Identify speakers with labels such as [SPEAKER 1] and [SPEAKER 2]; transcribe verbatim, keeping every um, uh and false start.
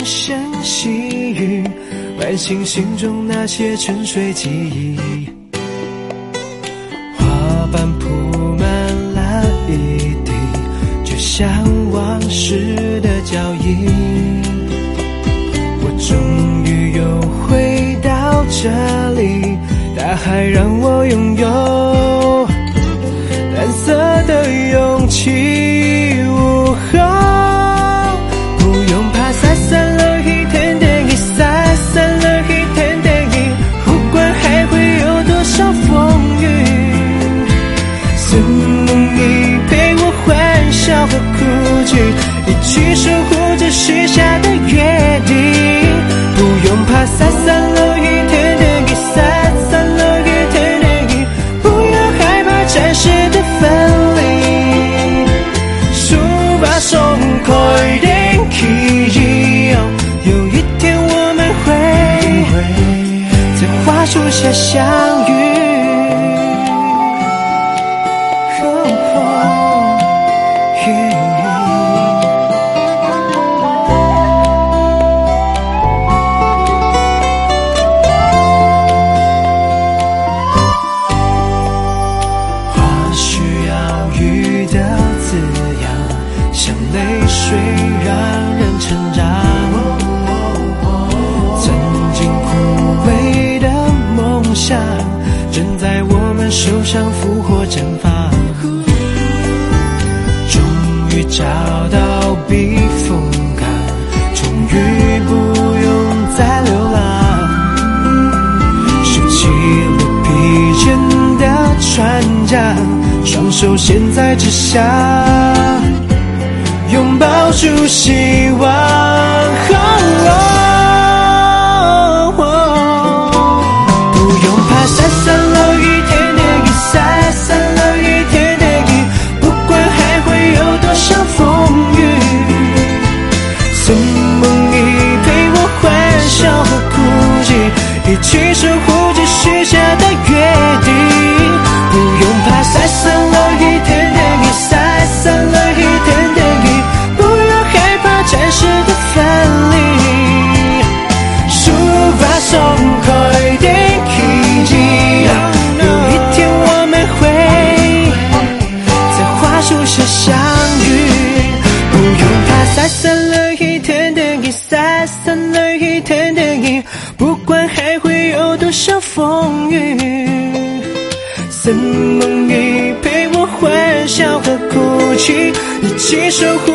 [SPEAKER 1] 声细语，唤醒心中那些沉睡记忆。花瓣铺满了一地，就像往事的脚印。我终于又回到这里，大海让我拥有蓝色的勇气。午后不用怕晒散了一天的雨，晒散了一天的雨，不管还会有多少风雨。曾你陪我欢笑和哭泣，一起守护着许下的约定。不用怕晒散了一天的雨，晒散了一天的雨，不要害怕暂时的分离。书把松开的记忆，有一天我们会在花树下相遇。手上复活绽放，终于找到避风港，终于不用再流浪，收起了疲倦的船桨，双手牵在指下，拥抱住希望。哦哦哦、不用怕晒散了一天的雨，晒散了一天的雨，不管还会有多少风雨。曾梦里陪我欢笑和哭泣，一起守护着许下的约定。不用怕晒散了一天的雨，晒散了一天的雨，不要害怕暂时的分离。书把松开的记忆，有一天我们会在花树下相遇。不用怕晒散了一天的雨，晒散了一天的雨，不管还会有多少风雨。曾梦里陪我欢笑和哭泣，一起守护